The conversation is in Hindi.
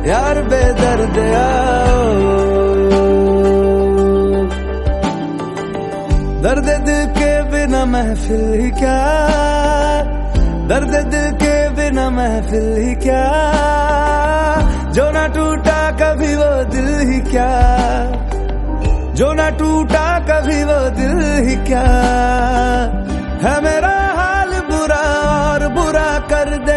यार बेदर्द आओ। दर्द दिल के बिना महफिल ही क्या, दर्द दिल के बिना महफिल ही क्या, जो ना टूटा कभी वो दिल ही क्या, जो ना टूटा कभी वो दिल ही क्या। है मेरा हाल बुरा और बुरा कर दे